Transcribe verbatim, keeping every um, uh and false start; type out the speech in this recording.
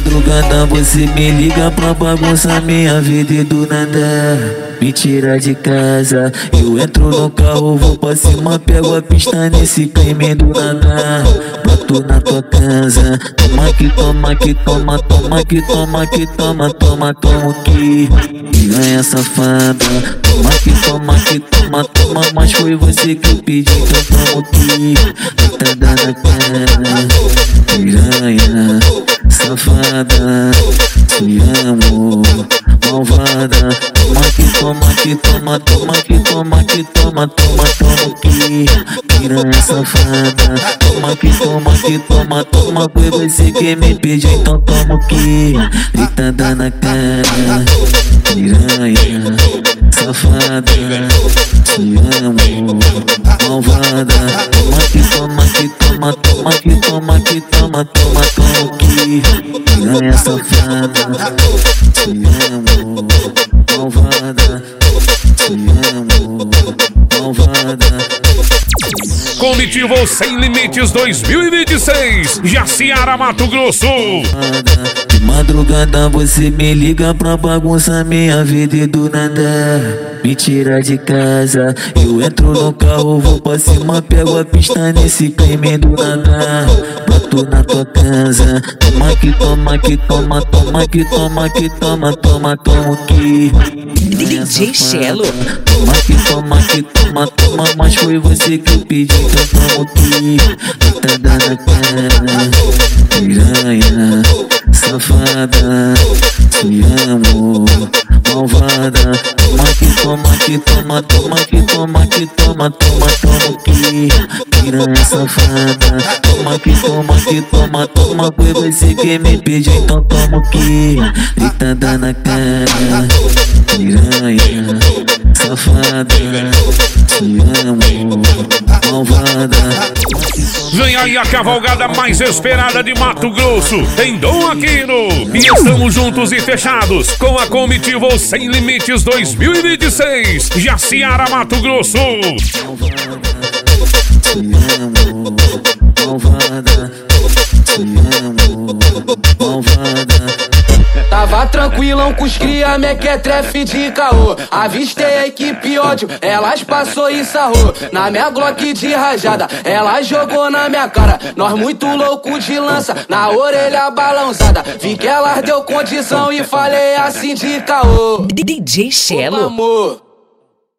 madrugada você me liga pra bagunçar minha vida e do nada me tira de casa. Eu entro no carro, vou pra cima, pego a pista nesse crime do nada. Bato na tua casa, toma que toma que toma, toma que toma que toma, toma, toma que piranha safada. Toma que toma que toma, toma, mas foi você que eu pedi, então toma que deitada na cara. Piranha safada, te amo, malvada. Toma que toma que toma, toma que toma que toma, toma, toma que piranha safada. Toma que toma que toma, toma, foi você que me pediu, então toma que deitada na cara. Piranha safada, te amo, malvada. Toma que toma que toma, toma que toma que toma, toma, toma que piranha safada, te amo, malvada, te amo, malvada. Comitiva Sem Limites dois mil e vinte e seis, Jaciara, Mato Grosso. De madrugada você me liga pra bagunçar minha vida e do nada me tira de casa. Eu entro no carro, vou pra cima, pego a pista nesse crime do nada. Bato na tua casa, toma que toma que toma, toma que toma que toma, toma, toma que D J Chelo. Toma que toma que toma, toma, mas foi você que eu pedi, então toma que deitada na cara. Piranha safada, te amo, malvada. Toma que toma que toma, toma que toma que toma, toma, toma que piranha safada. Toma que toma que toma, toma, foi você que me pediu, então toma que deitada na cara. Piranha safada, te amo, malvada. Vem aí a cavalgada mais esperada de Mato Grosso, em Dom Aquino. E estamos juntos e fechados com a comitiva Sem Limites dois mil e vinte e seis, Jaciara, Mato Grosso. Te amo, malvada, te amo, malvada. Tava tranquilão com os cria, mequetrefe de caô. Avistei a equipe ódio, elas passou e sarrou. Na minha Glock de rajada, ela jogou na minha cara. Nós muito louco de lança, na orelha balançada. Vi que elas deu condição e falei assim de caô. D J Chelo. Amor,